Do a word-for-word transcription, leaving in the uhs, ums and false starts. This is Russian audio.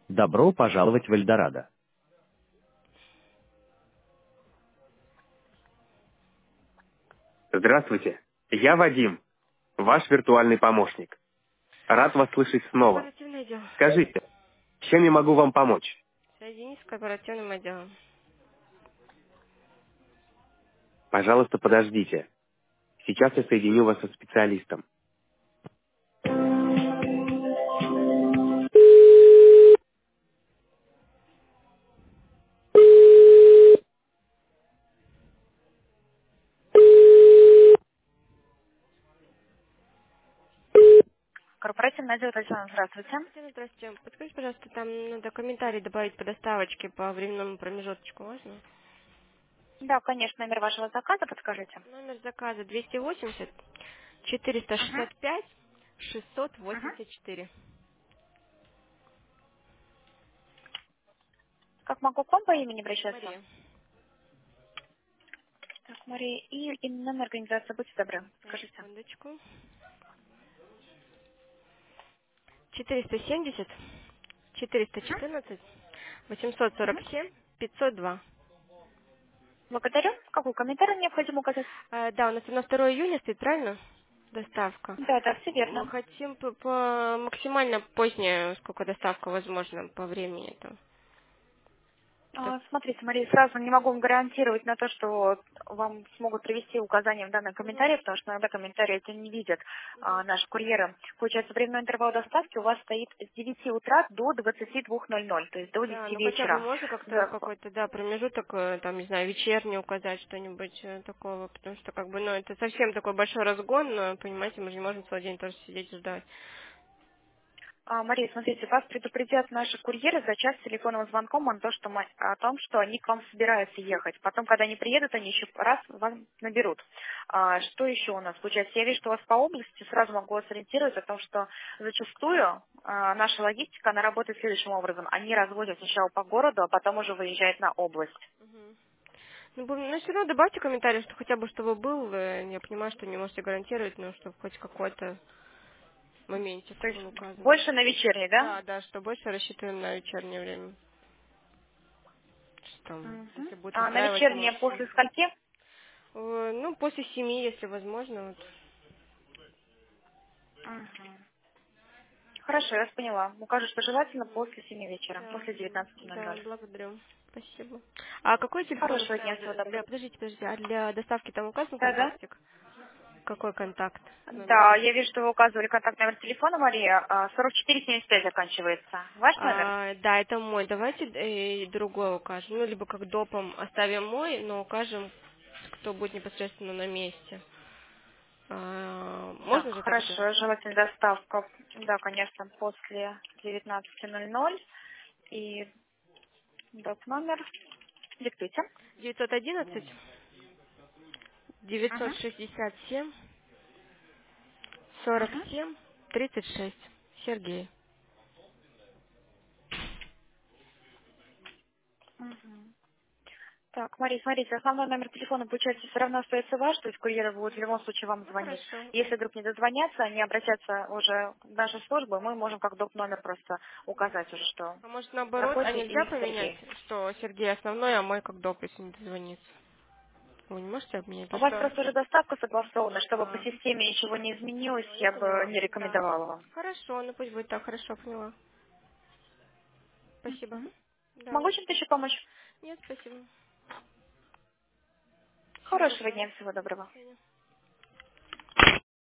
Добро пожаловать в Эльдорадо. Здравствуйте, я Вадим, ваш виртуальный помощник. Рад вас слышать снова. Корпоративное дело. Скажите, чем я могу вам помочь? Соединись с корпоративным отделом. Пожалуйста, подождите. Сейчас я соединю вас со специалистом. Корпоративный отдел, Татьяна, здравствуйте. Татьяна, здравствуйте. Подскажите, пожалуйста, там надо комментарий добавить по доставочке по временному промежуточку, можно? Да, конечно, номер вашего заказа подскажите. Номер заказа двести восемьдесят четыреста Угу. шестьдесят пять шестьсот Угу. восемьдесят четыре. Как могу к вам по имени обращаться? Мария. Так, Мария, и, и номер организации, будьте добры, Так, скажите. секундочку. четыреста семьдесят четыреста четырнадцать восемьсот сорок Угу. семь пятьсот два. Благодарю. Какой комментарий необходимо указать? А, да, у нас на второе июня стоит, правильно? Доставка. Да, да, все Мы верно. хотим по, по максимально позднее, сколько доставка возможно по времени там. То А, есть, Смотрите, Мария, сразу не могу вам гарантировать на то, что вам смогут привести указания в данном мгм, комментарии, потому что иногда комментарии эти не видят а, мгм. наши курьеры. Получается, временной интервал доставки у вас стоит с девяти утра до двадцати двух ноль-ноль, то есть до Да, десяти ну хотя бы вечера. можно как-то За- какой-то, да, промежуток, э, там, не знаю, вечерний указать, что-нибудь э, такого, потому что, как бы, ну, это совсем такой большой разгон, но, понимаете, мы же не можем целый день тоже сидеть и ждать. А, Мария, смотрите, вас предупредят наши курьеры за час телефонным звонком о, том, что мы- о том, что они к вам собираются ехать. Потом, когда они приедут, они еще раз вас наберут. А, что еще у нас получается? Я вижу, что у вас по области, сразу могу вас ориентировать о том, что зачастую а, наша логистика, она работает следующим образом. Они развозят сначала по городу, а потом уже выезжают на область. Мгм. Ну, бу- ну, все равно добавьте комментарий, что хотя бы чтобы был, э, я понимаю, что не можете гарантировать, но чтобы хоть какой-то моментик То есть был указан. больше на вечерний, да? Да, да, что больше рассчитываем на вечернее время. Что там, Мгм. если будет А на устраивать, вечернее можете. после скольки? Э, Ну, после семи, если возможно. Вот. Мгм. Хорошо, я вас поняла. Укажу, что желательно Мгм. после семи вечера, Да, после девятнадцати да, ноль-ноль. благодарю. Спасибо. А какой телефон Хорошего дня, оставил всего для, доброго. для- подождите, подождите, а для доставки там указан Да-да. контактик? Какой контакт? Номер? Да, я вижу, что вы указывали контакт номер телефона, Мария. а, сорок четыре семьдесят пять заканчивается. Ваш номер? А, да, это мой. Давайте э, другой укажем. Ну, либо как допом оставим мой, но укажем, кто будет непосредственно на месте. А, Так, можно же так сделать? хорошо. Желательно доставка, да, конечно, после девятнадцати ноль-ноль. И доп. Номер. Диктуйте. девятьсот одиннадцать девятьсот Угу. шестьдесят семь сорок Угу. семь тридцать шесть. Сергей. Угу. Так, Мария, смотрите, основной номер телефона, получается, все равно остается ваш, то есть курьеры будут в любом случае вам Ну звонить. хорошо. Если вдруг не дозвонятся, они обратятся уже в нашу службу, и мы можем как доп. Номер просто указать уже, что А может наоборот, а проходите нельзя и поменять, Сергей. что Сергей основной, а мой как доп, если не дозвонится? Вы не можете обменять? У Потому вас что... просто уже доставка согласована, чтобы по А, системе ничего не изменилось, ну, я я бы поняла. не Да. рекомендовала вам. Хорошо, ну пусть будет так, хорошо, поняла. Спасибо. Мгм. Да. Могу чем-то еще помочь? Нет, спасибо. Всего Хорошего доброго. дня, всего доброго. До свидания.